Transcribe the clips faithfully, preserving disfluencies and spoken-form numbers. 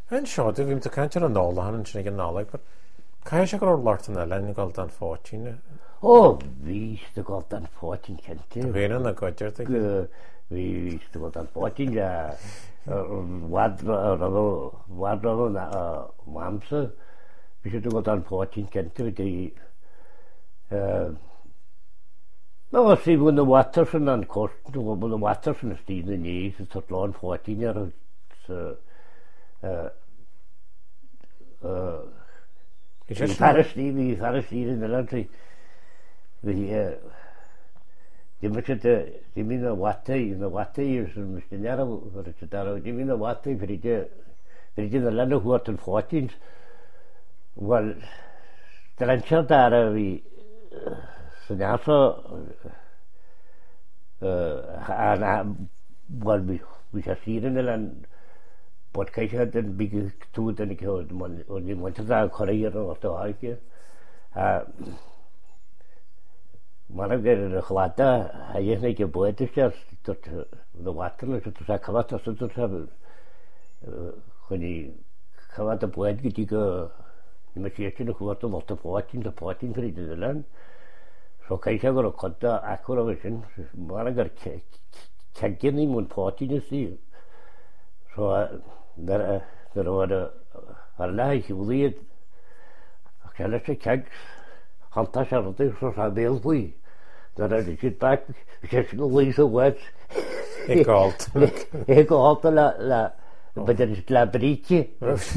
Yn sio, dwi ddim yn cael yn ôl han yn sy'n ei gynnoleg, but cael eisiau gwrdd lort yna, len i gael dan ffotyn. O, fi eisiau gael dan ffotyn cynta. Dwi'n yna gwydr, dy? Fi eisiau gael dan ffotyn, ja. Wadrodd o'n mamsa, fi eisiau gael dan ffotyn cynta, fi di... No, si fwn y Watterson yn cost, dwi'n fwn y Watterson yn stydd yn ei, sy'n tot lo'n ffotyn ar y... Fi faris ni, fi faris ni yn yna, fi... Dim yn y watau, yn y watau sy'n mysdyniar o, dim yn y watau, fyrid yn yna y hwrt yn ffotyn. Wel, dyna'n siarad ar y fi... Sy'n aso... Wel, fi eisiau sy'n yn yna bod cael yn big tŵd yn y cywyd, o'n i'n mwynhau dda coreir o o'r haig. Mae'n gael yn y chlada, a ie'n ei gebwyd eisiau, dod y water, dod y cyfad os ydw'r sef, chwn i cyfad y bwyd gydig o, ni'n mynd sy'n y chwyd o lot o ffotyn, y ffotyn fryd yn ylan. So cael o'r coda acwr o fysyn, mae'n gael cegyn ni mwyn ffotyn ysdi. So, Daar waren allerlei gewleerd. Ik zei dat ik kijk, handtas had het zo zijn beeld voor. Daar had ik het pak, ik zei nog niet zo wat. Ik halt. Ik halt la la, maar dat is het labrietje.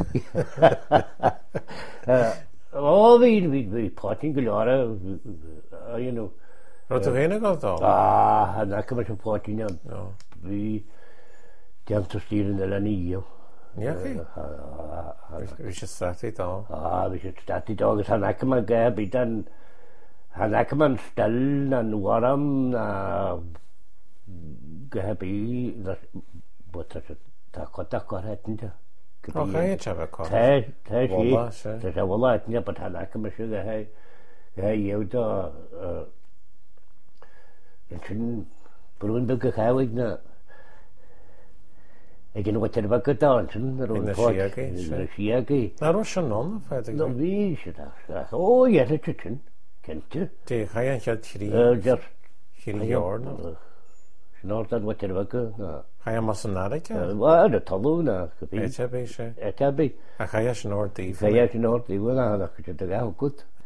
Oh, wie wie wie praten gelaren, you know. Wat toch heen gehad al? Ah, en dan kan je praten ja. Wie die aan te sturen de lanie. Ja, oké. We should start it all. Ah, we should start it all. Han ek maar gehad, dan han ek maar stel en warm na gehad, dat wat het daar kan daar kan het niet. Oké, je hebt het. Hij hij is. Dat is wel uit, ja, maar han ek maar zeggen hij hij jou daar een schön beroemde gehouden na. Ik weet nog wat er wat gedaan is. In de Chiaki. In de Chiaki. Nou, dat is een non, feitelijk. Nou, wie is het? Oh, ja, dat is het. Kent je? Die ga je aan het drie. Ja. Drie jaar nog. Snart dat wat er wat gedaan. Ga je maar zo naar het, ja? Ja, dat hallo, nou. Het heb je, zeg. Het heb je. En ga je snart die. Ga je snart die, wel, dat is het wel goed.